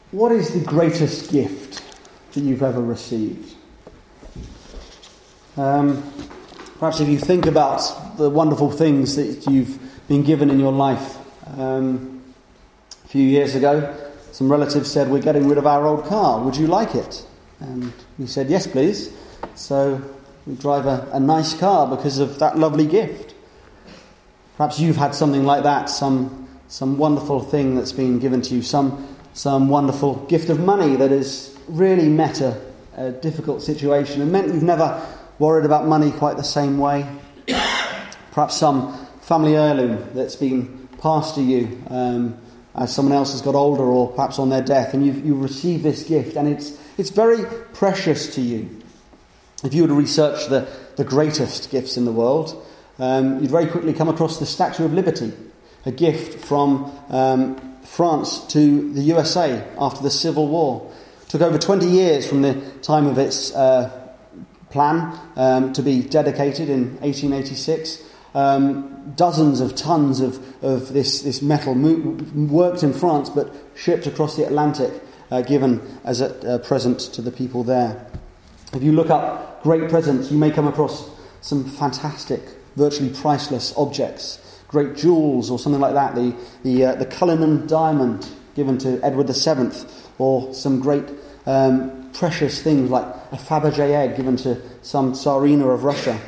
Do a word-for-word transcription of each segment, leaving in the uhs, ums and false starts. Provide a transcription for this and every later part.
What is the greatest gift that you've ever received? Um, perhaps if you think about the wonderful things that you've been given in your life. Um, a few years ago, some relatives said, we're getting rid of our old car. Would you like it? And we said, yes, please. So we drive a, a nice car because of that lovely gift. Perhaps you've had something like that, some some wonderful thing that's been given to you, some some wonderful gift of money that has really met a, a difficult situation and meant you've never worried about money quite the same way. Perhaps some family heirloom that's been passed to you um, as someone else has got older or perhaps on their death, and you've, you've received this gift and it's it's very precious to you. If you were to research the, the greatest gifts in the world, um, you'd very quickly come across the Statue of Liberty, a gift from um, France to the U S A after the Civil War. It took over twenty years from the time of its uh, plan um, to be dedicated in eighteen eighty-six. Um, dozens of tons of, of this, this metal mo- worked in France but shipped across the Atlantic, uh, given as a uh, present to the people there. If you look up great presents, you may come across some fantastic, virtually priceless objects. Great jewels or something like that. The the, uh, the Cullinan diamond given to Edward the Seventh, or some great um, precious things like a Fabergé egg given to some Tsarina of Russia.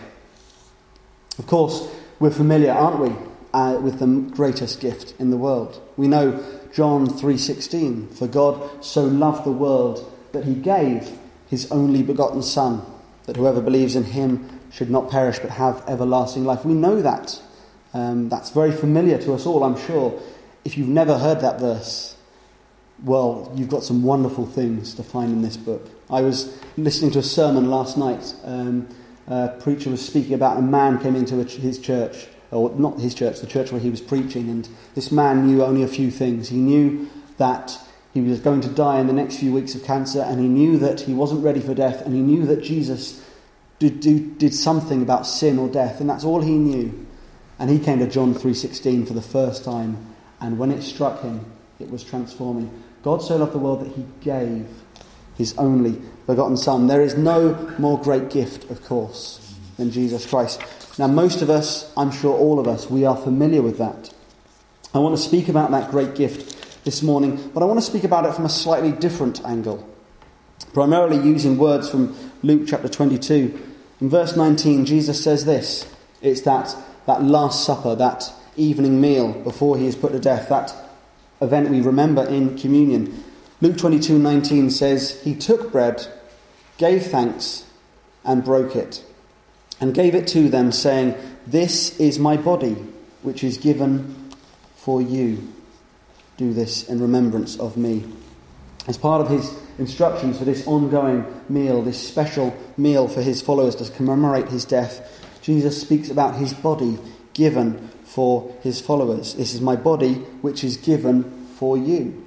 Of course, we're familiar, aren't we, uh, with the greatest gift in the world. We know John three sixteen, for God so loved the world that he gave his only begotten Son, that whoever believes in him should not perish but have everlasting life. We know that. Um, that's very familiar to us all, I'm sure. If you've never heard that verse, well, you've got some wonderful things to find in this book. I was listening to a sermon last night. Um, a preacher was speaking about a man came into a, his church, or not his church, the church where he was preaching, and this man knew only a few things. He knew that he was going to die in the next few weeks of cancer, and he knew that he wasn't ready for death, and he knew that Jesus did, did, did something about sin or death, and that's all he knew. And he came to John three sixteen for the first time, and when it struck him, it was transforming. God so loved the world that he gave his only begotten Son. There is no more great gift, of course, than Jesus Christ. Now, most of us, I'm sure all of us, we are familiar with that. I want to speak about that great gift this morning, but I want to speak about it from a slightly different angle, primarily using words from Luke chapter twenty-two. In verse nineteen, Jesus says this. It's that that Last Supper, that evening meal before he is put to death, that event we remember in communion. Luke twenty-two nineteen says, he took bread, gave thanks, and broke it, and gave it to them, saying, this is my body, which is given for you. Do this in remembrance of me. As part of his instructions for this ongoing meal, this special meal for his followers to commemorate his death, Jesus speaks about his body given for his followers. This is my body which is given for you.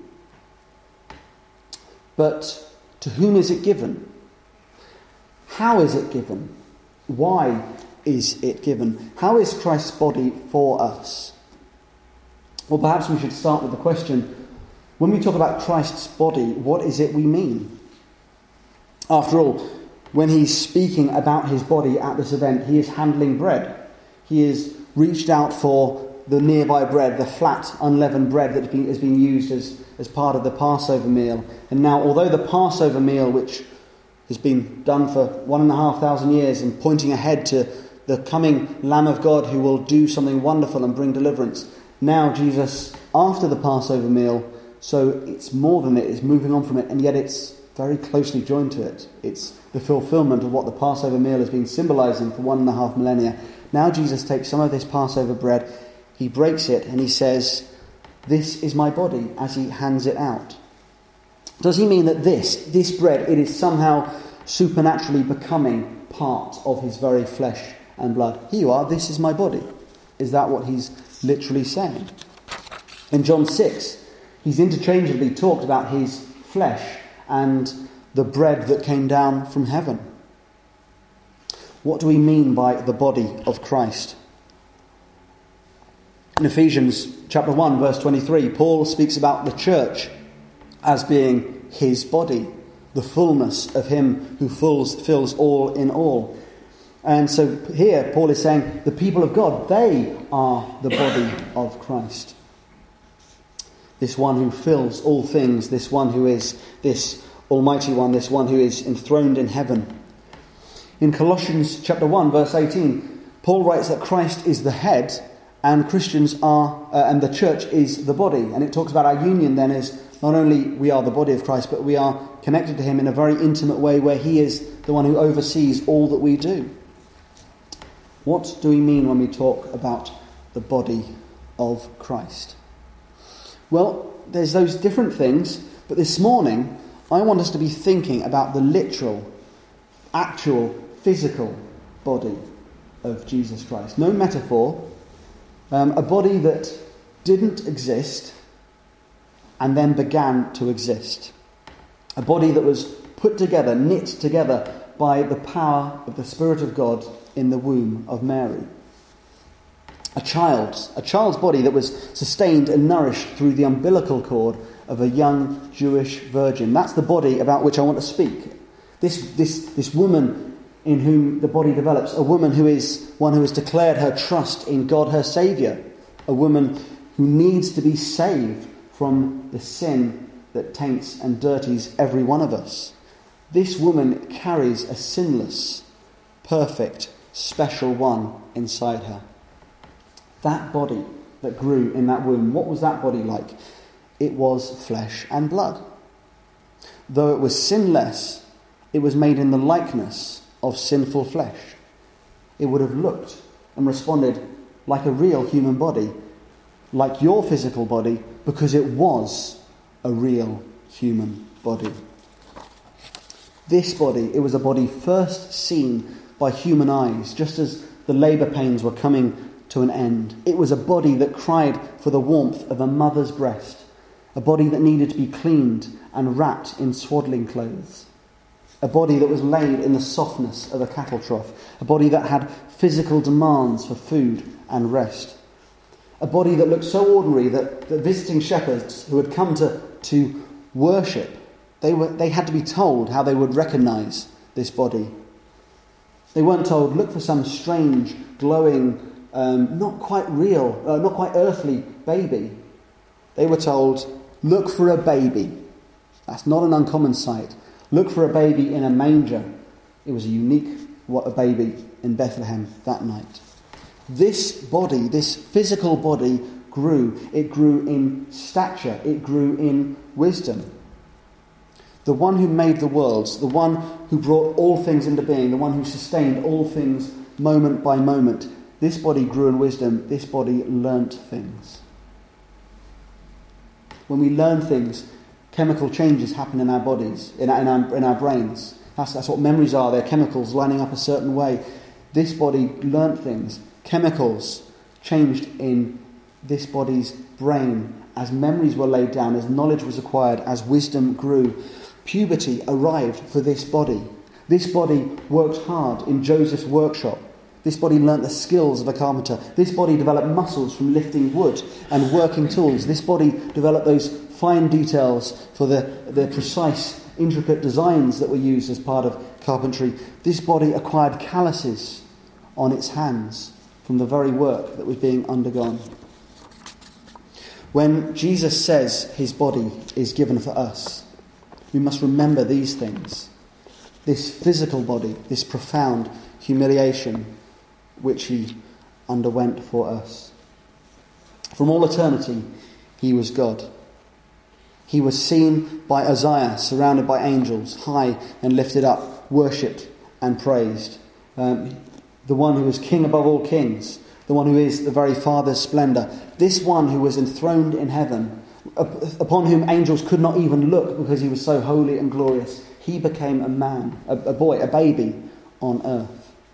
But to whom is it given? How is it given? Why is it given? How is Christ's body for us? Well, perhaps we should start with the question, when we talk about Christ's body, what is it we mean? After all, when he's speaking about his body at this event, he is handling bread. He has reached out for the nearby bread, the flat, unleavened bread that has been, has been used as, as part of the Passover meal. And now, although the Passover meal, which has been done for one and a half thousand years and pointing ahead to the coming Lamb of God who will do something wonderful and bring deliverance, now Jesus, after the Passover meal, so it's more than it, it's moving on from it, and yet it's very closely joined to it. It's the fulfillment of what the Passover meal has been symbolising for one and a half millennia. Now Jesus takes some of this Passover bread, he breaks it, and he says, this is my body, as he hands it out. Does he mean that this, this bread, it is somehow supernaturally becoming part of his very flesh and blood? Here you are, this is my body. Is that what he's literally saying? In John six, he's interchangeably talked about his flesh and the bread that came down from heaven. What do we mean by the body of Christ? In Ephesians chapter one, verse twenty-three, Paul speaks about the church as being his body, the fullness of him who fills, fills all in all. And so here Paul is saying the people of God, they are the body of Christ. This one who fills all things, this one who is this Almighty One, this one who is enthroned in heaven. In Colossians chapter one, verse eighteen, Paul writes that Christ is the head and Christians are, uh, and the church is the body. And it talks about our union then as not only we are the body of Christ, but we are connected to him in a very intimate way where he is the one who oversees all that we do. What do we mean when we talk about the body of Christ? Well, there's those different things, but this morning I want us to be thinking about the literal, actual, physical body of Jesus Christ. No metaphor, um, a body that didn't exist and then began to exist. A body that was put together, knit together by the power of the Spirit of God in the womb of Mary. A child's, a child's body that was sustained and nourished through the umbilical cord of a young Jewish virgin. That's the body about which I want to speak. This, this, this woman in whom the body develops, a woman who is one who has declared her trust in God, her Saviour, a woman who needs to be saved from the sin that taints and dirties every one of us. This woman carries a sinless, perfect, special one inside her. That body that grew in that womb, what was that body like? It was flesh and blood. Though it was sinless, it was made in the likeness of sinful flesh. It would have looked and responded like a real human body, like your physical body, because it was a real human body. This body, it was a body first seen by human eyes, just as the labour pains were coming to an end. It was a body that cried for the warmth of a mother's breast, a body that needed to be cleaned and wrapped in swaddling clothes, a body that was laid in the softness of a cattle trough, a body that had physical demands for food and rest, a body that looked so ordinary that, that visiting shepherds who had come to, to worship, they were they had to be told how they would recognise this body. They weren't told, look for some strange, glowing, um, not quite real, uh, not quite earthly baby. They were told, look for a baby. That's not an uncommon sight. Look for a baby in a manger. It was a unique what a baby in Bethlehem that night. This body, this physical body grew. It grew in stature. It grew in wisdom. The one who made the worlds, the one who brought all things into being, the one who sustained all things moment by moment. This body grew in wisdom. This body learnt things. When we learn things, chemical changes happen in our bodies, in our, in our, in our brains. That's, that's what memories are. They're chemicals lining up a certain way. This body learnt things. Chemicals changed in this body's brain as memories were laid down, as knowledge was acquired, as wisdom grew. Puberty arrived for this body. This body worked hard in Joseph's workshop. This body learnt the skills of a carpenter. This body developed muscles from lifting wood and working tools. This body developed those fine details for the, the precise, intricate designs that were used as part of carpentry. This body acquired calluses on its hands from the very work that was being undergone. When Jesus says his body is given for us, we must remember these things. This physical body, this profound humiliation which he underwent for us. From all eternity, he was God. He was seen by Isaiah, surrounded by angels, high and lifted up, worshipped and praised. Um, the one who is king above all kings, the one who is the very Father's splendour. This one who was enthroned in heaven, upon whom angels could not even look because he was so holy and glorious. He became a man, a, a boy, a baby on earth.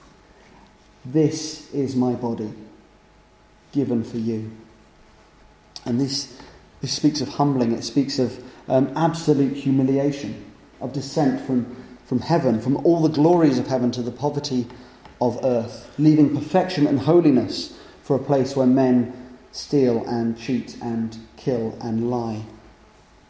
This is my body, given for you. And this, this speaks of humbling. It speaks of um, absolute humiliation, of descent from, from heaven, from all the glories of heaven to the poverty of earth, leaving perfection and holiness for a place where men steal and cheat and kill and lie.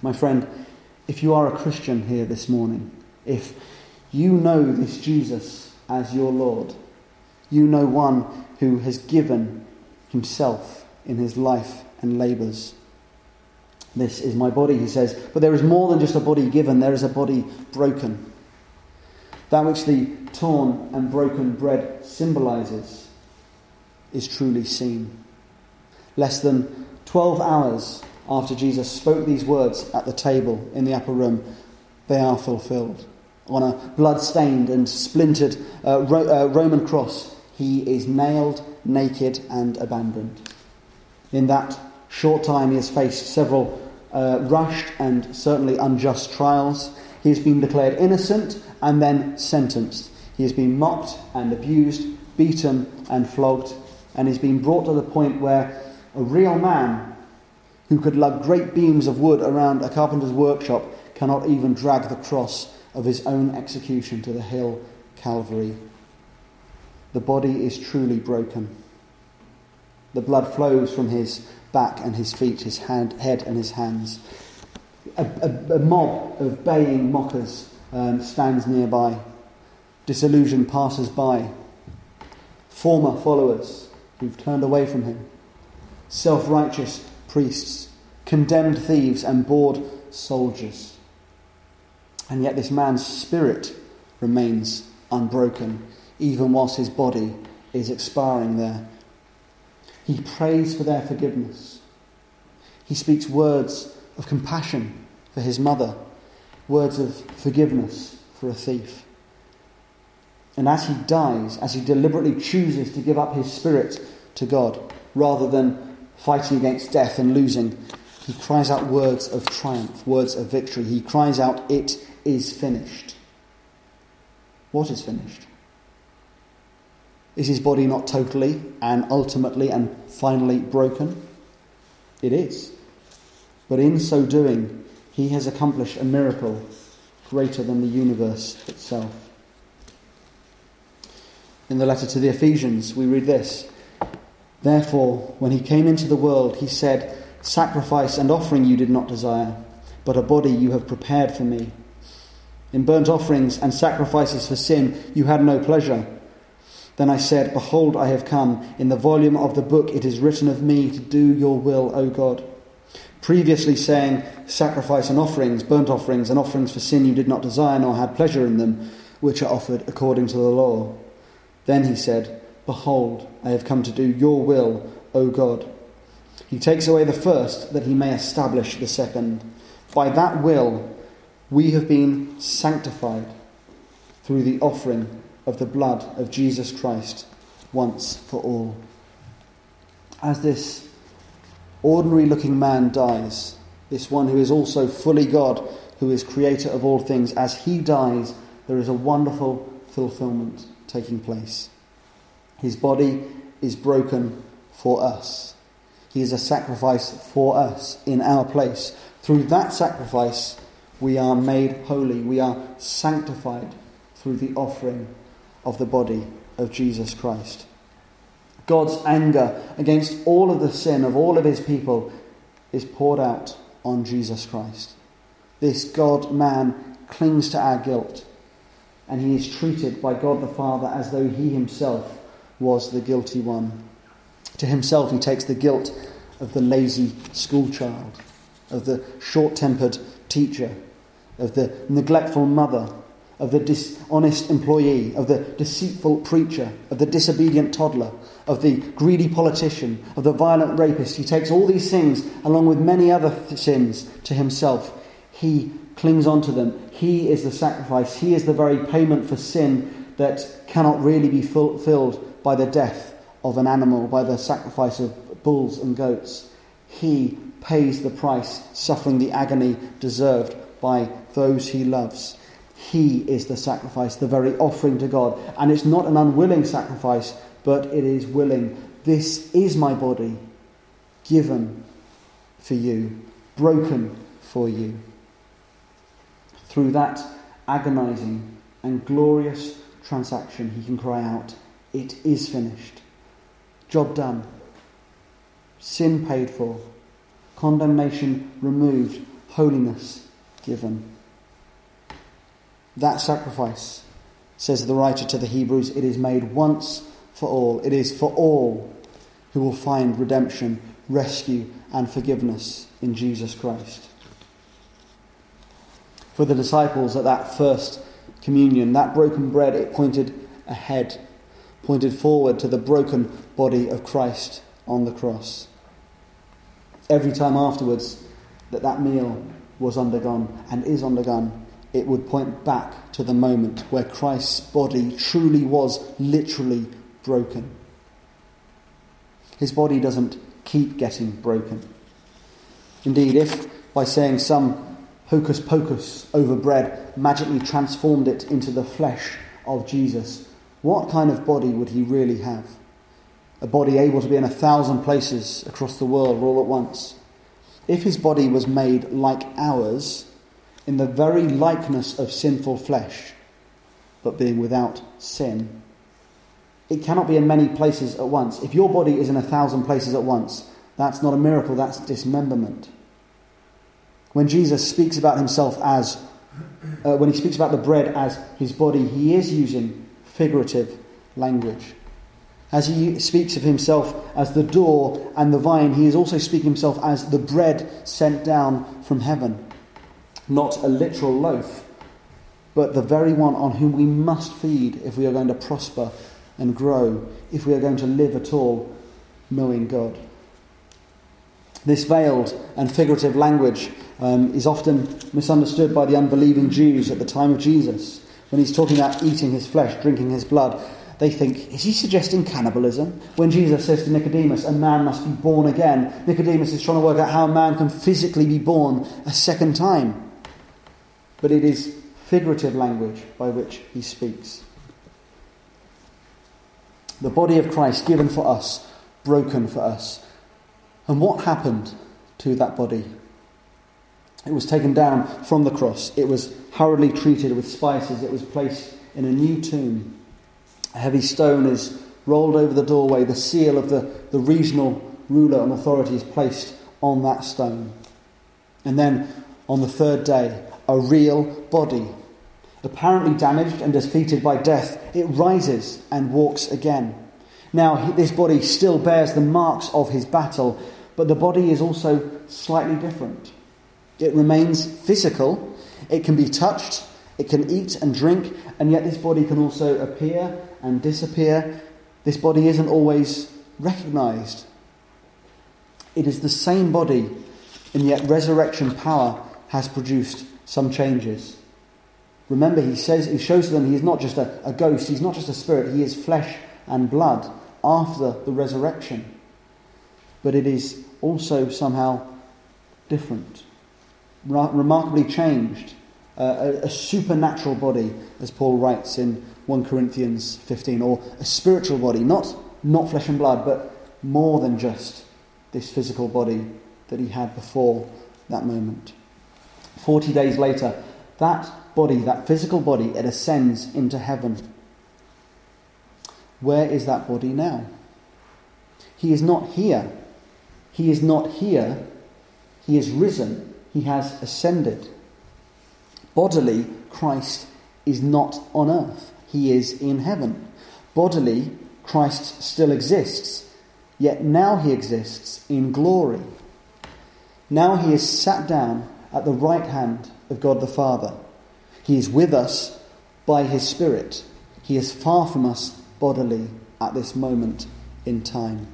My friend, if you are a Christian here this morning, if you know this Jesus as your Lord, you know one who has given himself in his life and labours. This is my body, he says, but there is more than just a body given, there is a body broken. That which the torn and broken bread symbolises is truly seen. Less than twelve hours after Jesus spoke these words at the table in the upper room, they are fulfilled. On a blood-stained and splintered uh, Ro- uh, Roman cross, he is nailed, naked and abandoned. In that short time he has faced several uh, rushed and certainly unjust trials. He has been declared innocent and then sentenced. He has been mocked and abused, beaten and flogged, and he's been brought to the point where a real man who could lug great beams of wood around a carpenter's workshop cannot even drag the cross of his own execution to the hill Calvary. The body is truly broken. The blood flows from his back and his feet, his hand, head and his hands. A, a, a mob of baying mockers um, stands nearby. Disillusioned passers-by. Former followers who've turned away from him. Self-righteous priests. Condemned thieves and bored soldiers. And yet this man's spirit remains unbroken, even whilst his body is expiring there. He prays for their forgiveness. He speaks words of compassion for his mother, words of forgiveness for a thief. And as he dies, as he deliberately chooses to give up his spirit to God, rather than fighting against death and losing, he cries out words of triumph, words of victory. He cries out, "It is finished." What is finished? Is his body not totally and ultimately and finally broken? It is. But in so doing, he has accomplished a miracle greater than the universe itself. In the letter to the Ephesians, we read this: "Therefore, when he came into the world, he said, 'Sacrifice and offering you did not desire, but a body you have prepared for me. In burnt offerings and sacrifices for sin you had no pleasure. Then I said, Behold, I have come. In the volume of the book it is written of me to do your will, O God.' Previously saying, 'Sacrifice and offerings, burnt offerings and offerings for sin you did not desire, nor had pleasure in them, which are offered according to the law.' Then he said, 'Behold, I have come to do your will, O God.' He takes away the first, that he may establish the second. By that will we have been sanctified through the offering of the blood of Jesus Christ once for all." As this ordinary-looking man dies, this one who is also fully God, who is creator of all things, as he dies, there is a wonderful fulfillment taking place. His body is broken for us. He is a sacrifice for us in our place. Through that sacrifice, we are made holy. We are sanctified through the offering of the body of Jesus Christ. God's anger against all of the sin of all of his people is poured out on Jesus Christ. This God-man clings to our guilt, and he is treated by God the Father as though he himself was the guilty one. To himself he takes the guilt of the lazy schoolchild, of the short-tempered teacher, of the neglectful mother, of the dishonest employee, of the deceitful preacher, of the disobedient toddler, of the greedy politician, of the violent rapist. He takes all these things, along with many other th- sins, to himself. He clings on to them. He is the sacrifice. He is the very payment for sin that cannot really be fulfilled by the death of an animal, by the sacrifice of bulls and goats. He pays the price, suffering the agony deserved by those he loves. He is the sacrifice, the very offering to God. And it's not an unwilling sacrifice, but it is willing. This is my body, given for you, broken for you. Through that agonizing and glorious transaction, he can cry out, "It is finished." Job done. Sin paid for. Condemnation removed. holiness given. That sacrifice, says the writer to the Hebrews, it is made once for all. It is for all who will find redemption, rescue and forgiveness in Jesus Christ. For the disciples at that first communion, that broken bread, it pointed ahead, pointed forward to the broken body of Christ on the cross. Every time afterwards that that meal was undergone and is undergone, it would point back to the moment where Christ's body truly was literally broken. His body doesn't keep getting broken. Indeed, if by saying some hocus pocus over bread magically transformed it into the flesh of Jesus, what kind of body would he really have? A body able to be in a thousand places across the world all at once. If his body was made like ours, in the very likeness of sinful flesh, but being without sin, it cannot be in many places at once. If your body is in a thousand places at once, that's not a miracle, that's dismemberment. When Jesus speaks about himself as, uh, when he speaks about the bread as his body, he is using figurative language. As he speaks of himself as the door and the vine, he is also speaking of himself as the bread sent down from heaven. Not a literal loaf, but the very one on whom we must feed if we are going to prosper and grow, if we are going to live at all knowing God. This veiled and figurative language um, is often misunderstood by the unbelieving Jews at the time of Jesus. When he's talking about eating his flesh, drinking his blood, they think, is he suggesting cannibalism? When Jesus says to Nicodemus, a man must be born again, Nicodemus is trying to work out how a man can physically be born a second time. But it is figurative language by which he speaks. The body of Christ given for us, broken for us. And what happened to that body? It was taken down from the cross. It was hurriedly treated with spices. It was placed in a new tomb. A heavy stone is rolled over the doorway. The seal of the, the regional ruler and authority is placed on that stone. And then on the third day, a real body, apparently damaged and defeated by death, it rises and walks again. Now, this body still bears the marks of his battle, but the body is also slightly different. It remains physical, it can be touched, it can eat and drink, and yet this body can also appear and disappear. This body isn't always recognised. It is the same body, and yet resurrection power has produced some changes. Remember, he says, he shows them he is not just a, a ghost, he's not just a spirit, he is flesh and blood after the resurrection. But it is also somehow different, Re- remarkably changed, uh, a, a supernatural body, as Paul writes in First Corinthians fifteen, or a spiritual body, not, not flesh and blood, but more than just this physical body that he had before that moment. Forty days later, that body, that physical body, it ascends into heaven. Where is that body now? He is not here. He is not here. He is risen. He has ascended. Bodily, Christ is not on earth. He is in heaven. Bodily, Christ still exists. Yet now he exists in glory. Now he is sat down at the right hand of God the Father. He is with us by his Spirit. He is far from us bodily at this moment in time.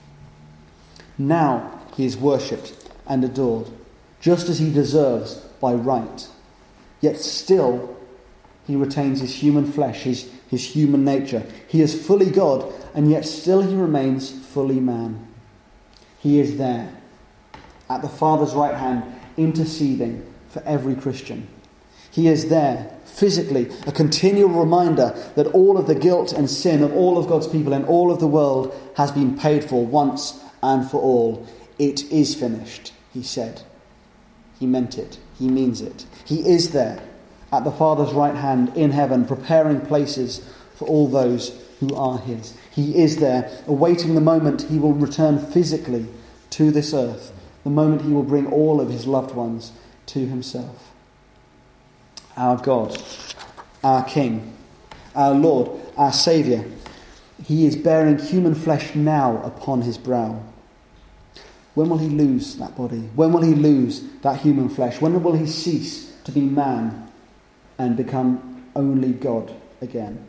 Now he is worshipped and adored, just as he deserves by right. Yet still he retains his human flesh, his, his human nature. He is fully God, and yet still he remains fully man. He is there, at the Father's right hand, interceding for every Christian. He is there, physically, a continual reminder that all of the guilt and sin of all of God's people and all of the world has been paid for once and for all. It is finished, he said. He meant it. He means it. He is there, at the Father's right hand in heaven, preparing places for all those who are his. He is there, awaiting the moment he will return physically to this earth, the moment he will bring all of his loved ones to himself. Our God, our King, our Lord, our Saviour. He is bearing human flesh now upon his brow. When will he lose that body? When will he lose that human flesh? When will he cease to be man and become only God again?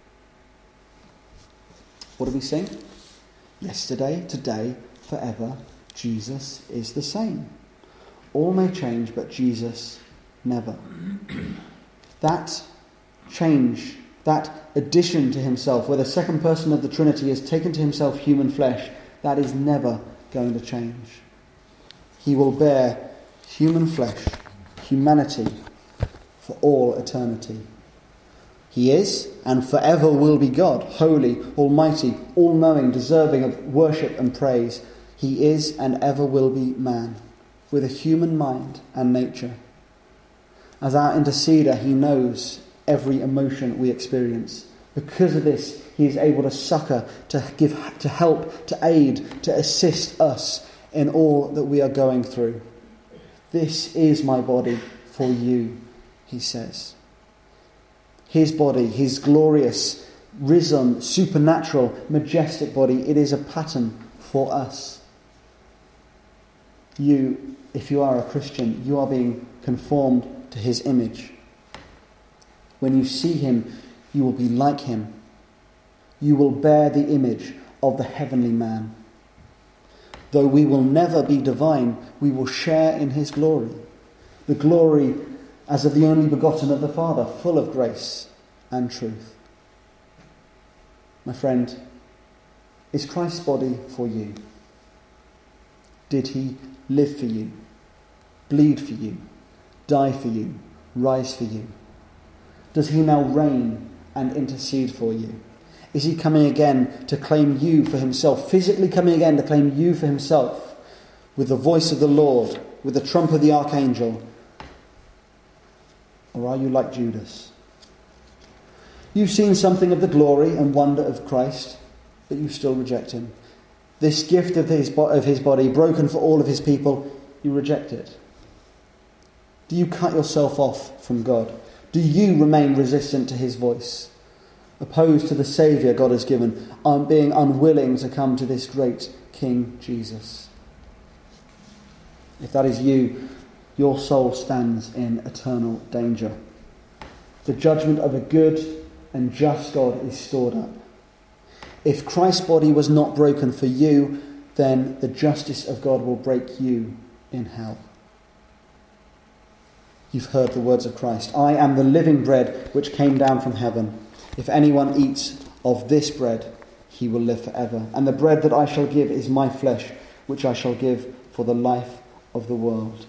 What do we sing? Yesterday, today, forever, Jesus is the same. All may change, but Jesus never. That change, that addition to himself, where the second person of the Trinity has taken to himself human flesh, that is never going to change. He will bear human flesh, humanity, for all eternity. He is and forever will be God, holy, almighty, all-knowing, deserving of worship and praise. He is and ever will be man, with a human mind and nature. As our interceder, he knows every emotion we experience. Because of this, he is able to succour, to give, to help, to aid, to assist us in all that we are going through. This is my body for you, he says. His body, his glorious, risen, supernatural, majestic body, it is a pattern for us. You, if you are a Christian, you are being conformed to his image. When you see him, you will be like him. You will bear the image of the heavenly man. Though we will never be divine, we will share in his glory. The glory as of the only begotten of the Father, full of grace and truth. My friend, is Christ's body for you? Did he live for you, bleed for you, die for you, rise for you? Does he now reign and intercede for you? Is he coming again to claim you for himself, physically coming again to claim you for himself, with the voice of the Lord, with the trump of the archangel? Or are you like Judas? You've seen something of the glory and wonder of Christ, but you still reject him. This gift of his, of his body, broken for all of his people, you reject it. Do you cut yourself off from God? Do you remain resistant to his voice, opposed to the Saviour God has given, on being unwilling to come to this great King Jesus? If that is you, your soul stands in eternal danger. The judgment of a good and just God is stored up. If Christ's body was not broken for you, then the justice of God will break you in hell. You've heard the words of Christ. I am the living bread which came down from heaven. If anyone eats of this bread, he will live forever. And the bread that I shall give is my flesh, which I shall give for the life of the world.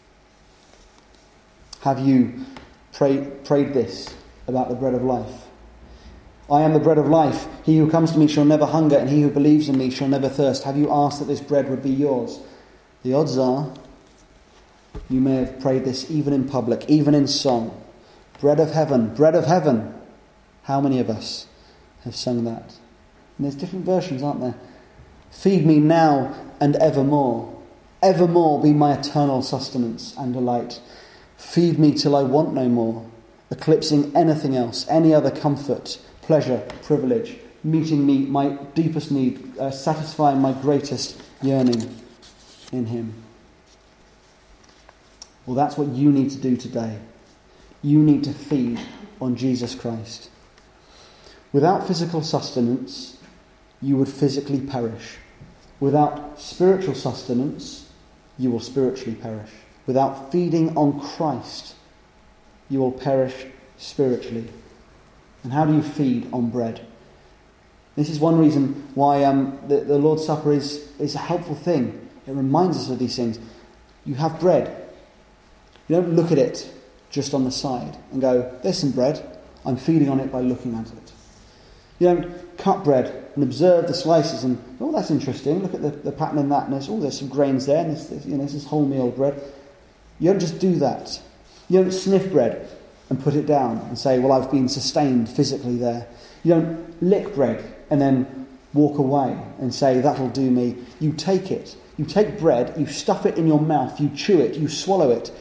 Have you prayed, prayed this about the bread of life? I am the bread of life. He who comes to me shall never hunger, and he who believes in me shall never thirst. Have you asked that this bread would be yours? The odds are you may have prayed this even in public, even in song. Bread of heaven, bread of heaven. How many of us have sung that? And there's different versions, aren't there? Feed me now and evermore. Evermore be my eternal sustenance and delight. Feed me till I want no more, eclipsing anything else, any other comfort, pleasure, privilege, meeting me my deepest need, uh, satisfying my greatest yearning in him. Well, that's what you need to do today. You need to feed on Jesus Christ. Without physical sustenance, you would physically perish. Without spiritual sustenance, you will spiritually perish. Without feeding on Christ, you will perish spiritually. And how do you feed on bread? This is one reason why um, the, the Lord's Supper is, is a helpful thing. It reminds us of these things. You have bread. You don't look at it just on the side and go, there's some bread, I'm feeding on it by looking at it. You don't cut bread and observe the slices and, oh, that's interesting, look at the, the pattern in that, and there's, oh, there's some grains there, and there's, there's, you know, this is wholemeal bread. You don't just do that. You don't sniff bread and put it down and say, well, I've been sustained physically there. You don't lick bread and then walk away and say, that'll do me. You take it. You take bread, you stuff it in your mouth, you chew it, you swallow it,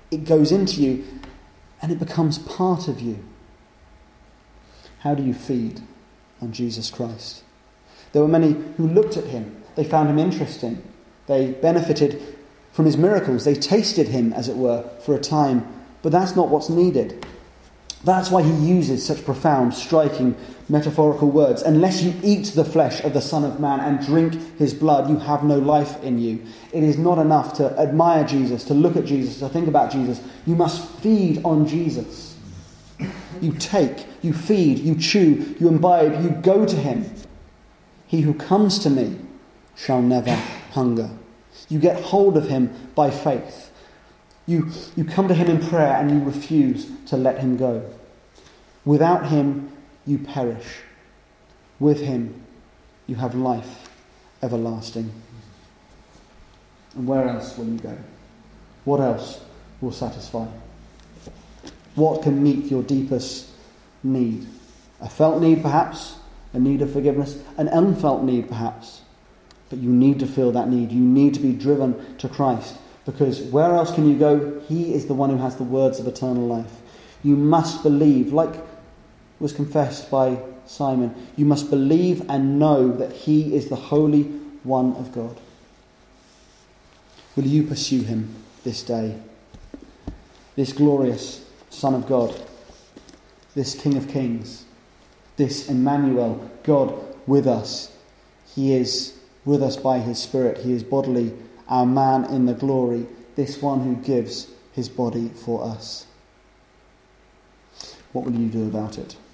It goes into you and it becomes part of you. How do you feed on Jesus Christ? There were many who looked at him. They found him interesting. They benefited from his miracles. They tasted him, as it were, for a time. But that's not what's needed. That's why he uses such profound, striking, metaphorical words. Unless you eat the flesh of the Son of Man and drink his blood, you have no life in you. It is not enough to admire Jesus, to look at Jesus, to think about Jesus. You must feed on Jesus. You take, you feed, you chew, you imbibe, you go to him. He who comes to me shall never hunger. You get hold of him by faith. You, you come to him in prayer and you refuse to let him go. Without him, you perish. With him, you have life everlasting. And where else will you go? What else will satisfy? What can meet your deepest need? A felt need, perhaps. A need of forgiveness. An unfelt need, perhaps. But you need to feel that need. You need to be driven to Christ. Because where else can you go? He is the one who has the words of eternal life. You must believe, like was confessed by Simon, you must believe and know that he is the Holy One of God. Will you pursue him this day? This glorious Son of God, this King of Kings, this Emmanuel, God with us. He is with us by his Spirit. He is bodily our man in the glory, this one who gives his body for us. What will you do about it?